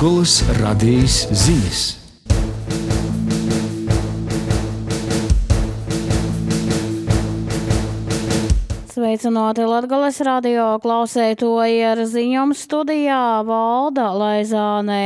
Latgolas radijas ziņas. Sveicināti Latgolas radio klausētoji ar ziņām studijā Valda Laizānē.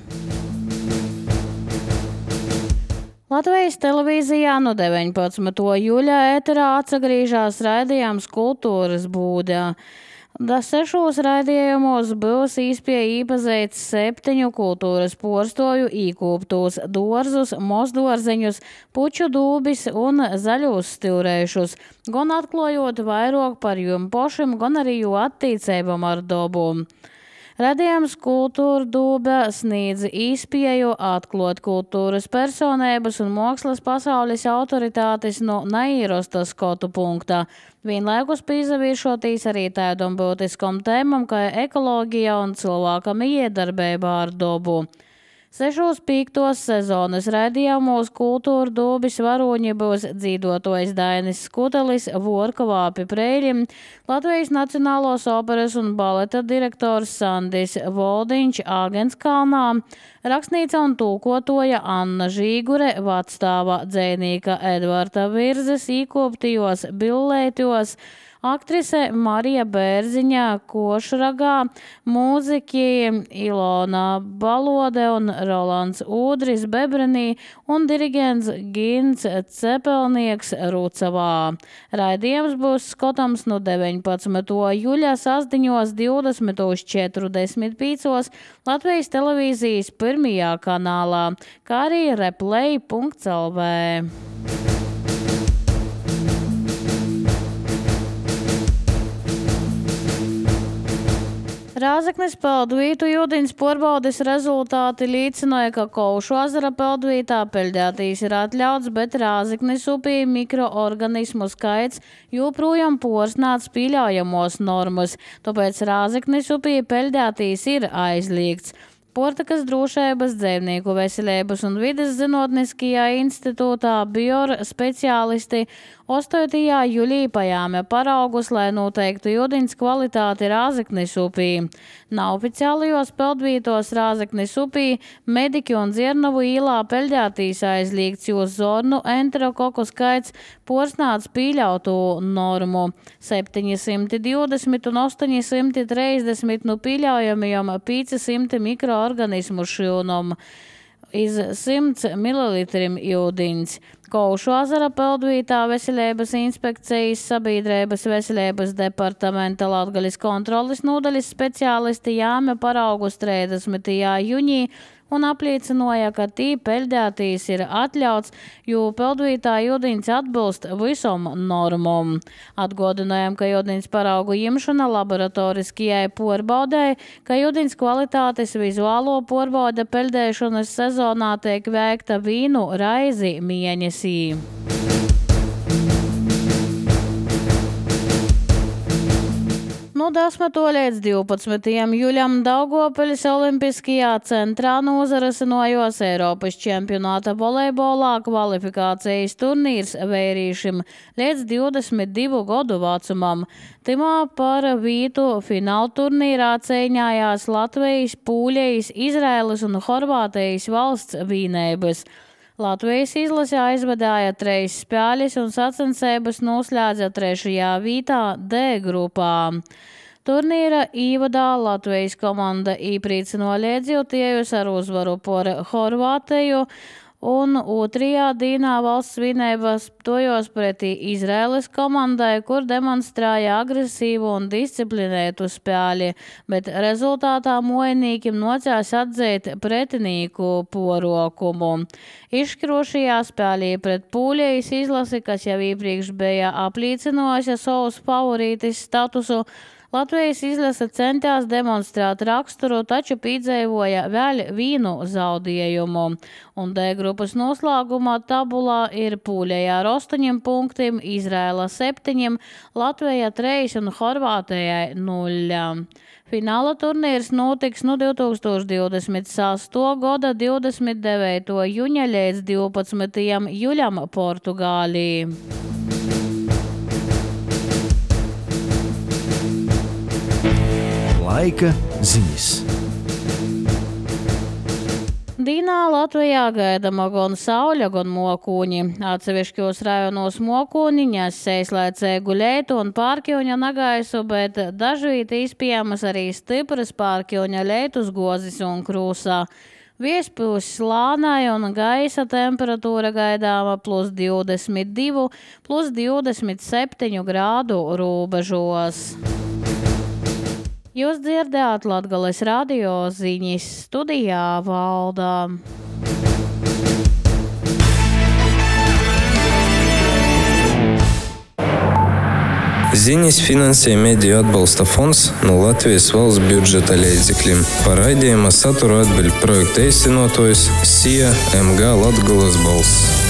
Latvijas televīzijā no 19. jūļa ēterā atsagrīžās raidījums Kultūras būda. 6 raidījumos būs īspēja īpazīt 7 kultūras porstoju īkūptos dorzus, mozdorzeņus, puču dūbis un zaļūs stilrēšus, gan atklājot vairāk par jum pošim, gan arī jū attīcībam ar dobu. Radījums Kultūra dūbe sniedz īspēju atklāt kultūras personības un mākslas pasaules autoritātes no neierastas skatu punktā, vienlaikus pīzavīšotīs arī tādam būtiskam tēmam, kā ekoloģija un cilvēkam iedarbībā ar dobu. 6 5. sezonas raidījumos Kultūra dūbis varoņi būs dzīvotojs Dainis Skutelis, Vorka Vāpi Preiļim, Latvijas Nacionālos operas un baleta direktors Sandis Voldiņš Āgenskalnā, rakstnīca un tulkotoja Anna Žīgure, vadstāva dzejnīka Edvarda Virzes īkoptījos billētos, aktrise Marija Bērziņā Košragā, mūziķi Ilona Balode un Rolands Ūdris Bebrenī un diriģents Gins Cepelnieks Rucavā. Raidījums būs skotams no 19. jūļa sasdiņos 20:45 Latvijas televīzijas pirmajā kanālā, kā arī replay.lv. Rāzaknis peldvītu ūdens porbaudes rezultāti liecināja, ka Kaušu ezera peldvītā peļdētīs ir atļauts, bet Rāzaknis upī mikroorganismu skaits joprojām porsnāts pieļaujamos normas, tāpēc Rāzaknis upī peļdētīs ir aizliegts. Portakas drošības, dzīvnieku veselības un vides zinātniskajā institūtā BIOR speciālisti 8. jūlijā pajāma paraugus, lai noteiktu ūdens kvalitāti Rāzaknis upī. Neoficiālajos peldvītos Rāzaknis upī Mediķu un Dzirnavu īlā peļdētīs aizliegts, jo zornu enterokoku skaits porsnāts pieļautu normu 720 un 830 no pieļaujamajiem 500 mikroorganismu šilnum iz 100 ml ūdens. Kaušu ezera peldvītā Veselības inspekcijas sabiedrības veselības departamenta Latgalis kontroles nodaļas speciālisti jāme paraugus 30. jūnijā un apliecināja, ka tī peļdētīs ir atļauts, jo peldvītā ūdens atbilst visom normām. Atgādinājām, ka ūdens paraugu ņemšana laboratoriskajai porbaudei, ka ūdens kvalitātes vizuālo porbaude peļdēšanas sezonā tiek veikta vienu reizi mēnesī. No 10. līdz 12. jūļam Daugopeļas olimpiskajā centrā nozarasinājos Eiropas čempionāta volejbolā kvalifikācijas turnīrs vērīšim līdz 22 gadu vecumam. Timā par vītu fināla turnīrā cīņājās Latvijas, Pūļejas, Izraēlas un Horvātijas valsts vienības. Latvijas izlase aizvadāja 3 spēles un sacensības noslēdza 3. vietā D grupā. Turnīra īvadā Latvijas komanda īpriecināja liedzjūtējus ar uzvaru par Horvātiju, un 2. dienā valsts svinības tojos pretī Izraēlas komandai, kur demonstrēja agresīvu un disciplinētu spēli, bet rezultātā mojinīkim nocās atzīt pretinieku porokumu. Izšķirošajā spēlī pret Pūļejas izlasi, kas jau iepriekš bija apliecinājusi savus favorītis statusu, Latvijas izlase centās demonstrēt raksturu, taču piedzīvoja vēl vienu zaudējumu. Un D grupas noslēgumā tabulā ir Pūļeja ar 8 punktiem, Izraēla 7, Latvija 3 un Horvātijai 0. Fināla turnīrs notiks no 2026. gada 29. jūņa līdz 12. jūļam Portugālī. Laika ziņas. Dīnā Latvijā gaidama gan sauļa, gan mokūņi. Atsevišķos rajonos mokūņi ņēsēs, lai guļētu un pārkļuņa nagaisu, bet dažvīt izpiemas arī stipras pārkļuņa leitus gozis un krūsā. Viespūs slānai un gaisa temperatūra gaidāma +22, +27 grādu robežos. Jūs dzirdējāt Latgales radio ziņas, studijā Valda. Ziņas finansē Mediju atbalsta fonds no Latvijas valsts budžeta līdzekļiem. Par raidījuma saturu atbild projekta īstenotājs SIA MG Latgales balss.